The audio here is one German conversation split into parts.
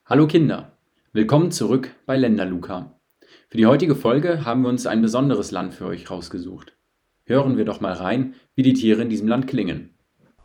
Hallo Kinder, willkommen zurück bei Länderluca. Für die heutige Folge haben wir uns ein besonderes Land für euch rausgesucht. Hören wir doch mal rein, wie die Tiere in diesem Land klingen.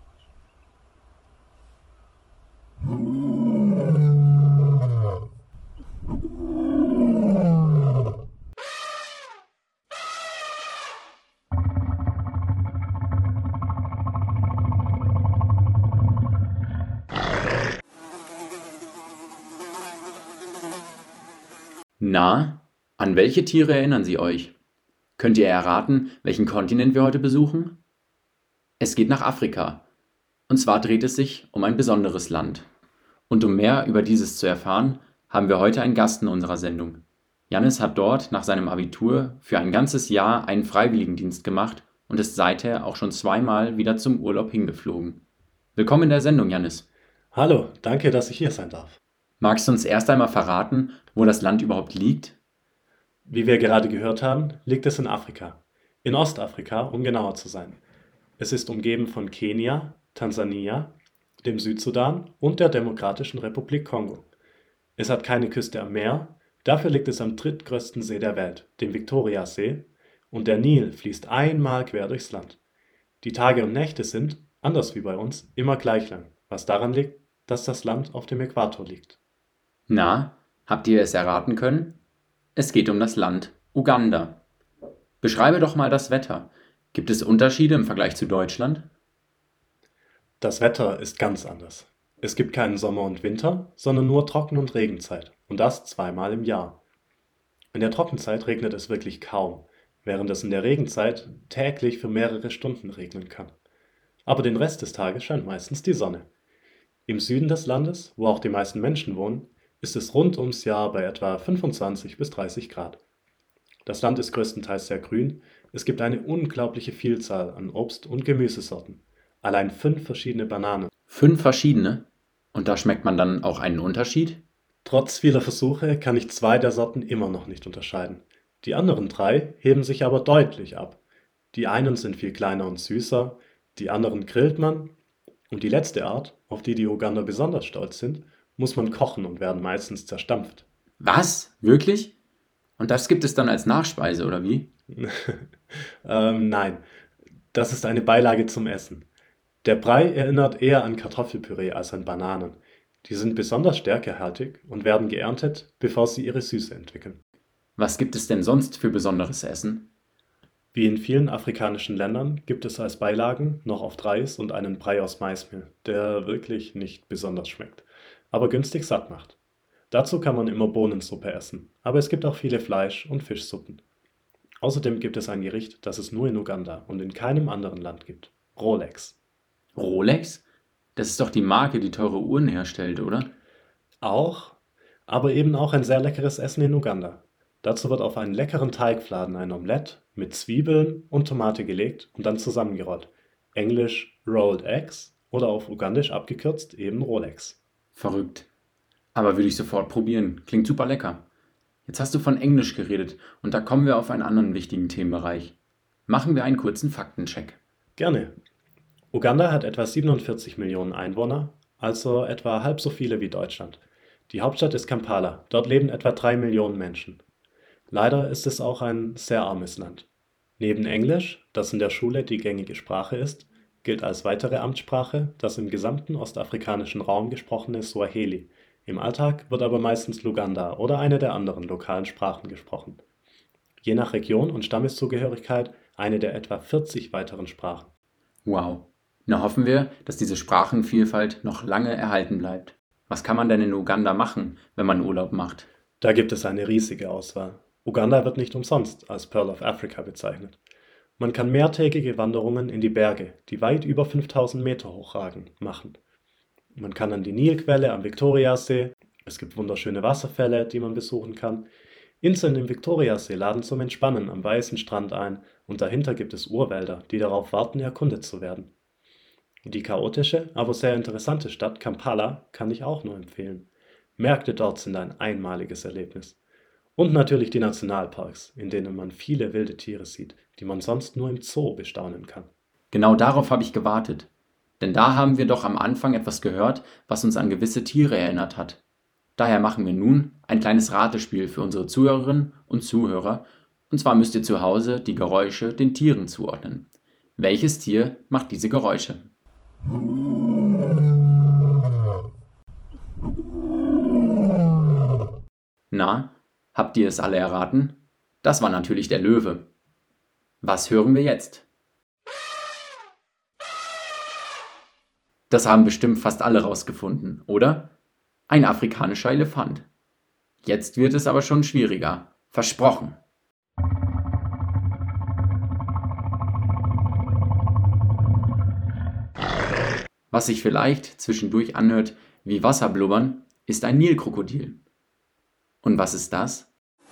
Na, an welche Tiere erinnern sie euch? Könnt ihr erraten, welchen Kontinent wir heute besuchen? Es geht nach Afrika. Und zwar dreht es sich um ein besonderes Land. Und um mehr über dieses zu erfahren, haben wir heute einen Gast in unserer Sendung. Jannis hat dort nach seinem Abitur für ein ganzes Jahr einen Freiwilligendienst gemacht und ist seither auch schon zweimal wieder zum Urlaub hingeflogen. Willkommen in der Sendung, Jannis. Hallo, danke, dass ich hier sein darf. Magst du uns erst einmal verraten, wo das Land überhaupt liegt? Wie wir gerade gehört haben, liegt es in Afrika. In Ostafrika, um genauer zu sein. Es ist umgeben von Kenia, Tansania, dem Südsudan und der Demokratischen Republik Kongo. Es hat keine Küste am Meer, dafür liegt es am drittgrößten See der Welt, dem Viktoriasee, und der Nil fließt einmal quer durchs Land. Die Tage und Nächte sind, anders wie bei uns, immer gleich lang, was daran liegt, dass das Land auf dem Äquator liegt. Na, habt ihr es erraten können? Es geht um das Land Uganda. Beschreibe doch mal das Wetter. Gibt es Unterschiede im Vergleich zu Deutschland? Das Wetter ist ganz anders. Es gibt keinen Sommer und Winter, sondern nur Trocken- und Regenzeit, und das zweimal im Jahr. In der Trockenzeit regnet es wirklich kaum, während es in der Regenzeit täglich für mehrere Stunden regnen kann. Aber den Rest des Tages scheint meistens die Sonne. Im Süden des Landes, wo auch die meisten Menschen wohnen, ist es rund ums Jahr bei etwa 25 bis 30 Grad. Das Land ist größtenteils sehr grün, es gibt eine unglaubliche Vielzahl an Obst- und Gemüsesorten. Allein 5 verschiedene Bananen. 5 verschiedene? Und da schmeckt man dann auch einen Unterschied? Trotz vieler Versuche kann ich 2 der Sorten immer noch nicht unterscheiden. Die anderen 3 heben sich aber deutlich ab. Die einen sind viel kleiner und süßer, die anderen grillt man, und die letzte Art, auf die die Uganda besonders stolz sind, muss man kochen und werden meistens zerstampft. Was? Wirklich? Und das gibt es dann als Nachspeise, oder wie? Nein, das ist eine Beilage zum Essen. Der Brei erinnert eher an Kartoffelpüree als an Bananen. Die sind besonders stärkehaltig und werden geerntet, bevor sie ihre Süße entwickeln. Was gibt es denn sonst für besonderes Essen? Wie in vielen afrikanischen Ländern gibt es als Beilagen noch oft Reis und einen Brei aus Maismehl, der wirklich nicht besonders schmeckt, aber günstig satt macht. Dazu kann man immer Bohnensuppe essen, aber es gibt auch viele Fleisch- und Fischsuppen. Außerdem gibt es ein Gericht, das es nur in Uganda und in keinem anderen Land gibt: Rolex. Rolex? Das ist doch die Marke, die teure Uhren herstellt, oder? Auch, aber eben auch ein sehr leckeres Essen in Uganda. Dazu wird auf einen leckeren Teigfladen ein Omelett mit Zwiebeln und Tomate gelegt und dann zusammengerollt. Englisch Rolled Eggs oder auf Ugandisch abgekürzt eben Rolex. Verrückt. Aber würde ich sofort probieren. Klingt super lecker. Jetzt hast du von Englisch geredet und da kommen wir auf einen anderen wichtigen Themenbereich. Machen wir einen kurzen Faktencheck. Gerne. Uganda hat etwa 47 Millionen Einwohner, also etwa halb so viele wie Deutschland. Die Hauptstadt ist Kampala, dort leben etwa 3 Millionen Menschen. Leider ist es auch ein sehr armes Land. Neben Englisch, das in der Schule die gängige Sprache ist, gilt als weitere Amtssprache das im gesamten ostafrikanischen Raum gesprochene Swahili. Im Alltag wird aber meistens Luganda oder eine der anderen lokalen Sprachen gesprochen. Je nach Region und Stammeszugehörigkeit eine der etwa 40 weiteren Sprachen. Wow. Na hoffen wir, dass diese Sprachenvielfalt noch lange erhalten bleibt. Was kann man denn in Uganda machen, wenn man Urlaub macht? Da gibt es eine riesige Auswahl. Uganda wird nicht umsonst als Pearl of Africa bezeichnet. Man kann mehrtägige Wanderungen in die Berge, die weit über 5000 Meter hochragen, machen. Man kann an die Nilquelle am Viktoriasee, es gibt wunderschöne Wasserfälle, die man besuchen kann. Inseln im Viktoriasee laden zum Entspannen am weißen Strand ein und dahinter gibt es Urwälder, die darauf warten, erkundet zu werden. Die chaotische, aber sehr interessante Stadt Kampala kann ich auch nur empfehlen. Märkte dort sind ein einmaliges Erlebnis. Und natürlich die Nationalparks, in denen man viele wilde Tiere sieht, die man sonst nur im Zoo bestaunen kann. Genau darauf habe ich gewartet. Denn da haben wir doch am Anfang etwas gehört, was uns an gewisse Tiere erinnert hat. Daher machen wir nun ein kleines Ratespiel für unsere Zuhörerinnen und Zuhörer. Und zwar müsst ihr zu Hause die Geräusche den Tieren zuordnen. Welches Tier macht diese Geräusche? Na, habt ihr es alle erraten? Das war natürlich der Löwe. Was hören wir jetzt? Das haben bestimmt fast alle rausgefunden, oder? Ein afrikanischer Elefant. Jetzt wird es aber schon schwieriger. Versprochen. Was sich vielleicht zwischendurch anhört wie Wasserblubbern, ist ein Nilkrokodil. Und was ist das?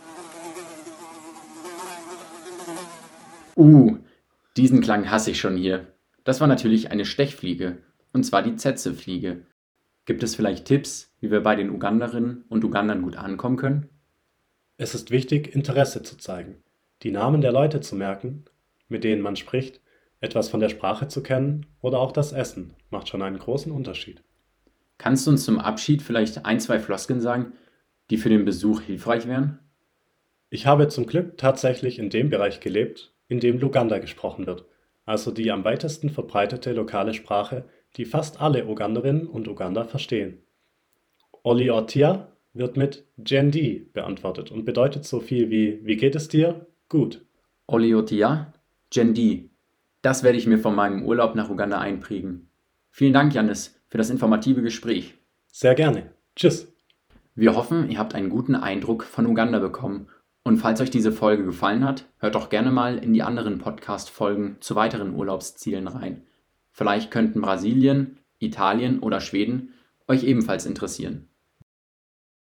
Diesen Klang hasse ich schon hier. Das war natürlich eine Stechfliege, und zwar die Tsetsefliege. Gibt es vielleicht Tipps, wie wir bei den Uganderinnen und Ugandern gut ankommen können? Es ist wichtig, Interesse zu zeigen, die Namen der Leute zu merken, mit denen man spricht, etwas von der Sprache zu kennen oder auch das Essen macht schon einen großen Unterschied. Kannst du uns zum Abschied vielleicht ein, zwei Floskeln sagen, die für den Besuch hilfreich wären? Ich habe zum Glück tatsächlich in dem Bereich gelebt, in dem Luganda gesprochen wird, also die am weitesten verbreitete lokale Sprache, die fast alle Uganderinnen und Ugandern verstehen. Oli Otia wird mit Jendi beantwortet und bedeutet so viel wie geht es dir? Gut. Oliotia, Jendi. Das werde ich mir von meinem Urlaub nach Uganda einprägen. Vielen Dank, Jannis, für das informative Gespräch. Sehr gerne. Tschüss. Wir hoffen, ihr habt einen guten Eindruck von Uganda bekommen. Und falls euch diese Folge gefallen hat, hört doch gerne mal in die anderen Podcast-Folgen zu weiteren Urlaubszielen rein. Vielleicht könnten Brasilien, Italien oder Schweden euch ebenfalls interessieren.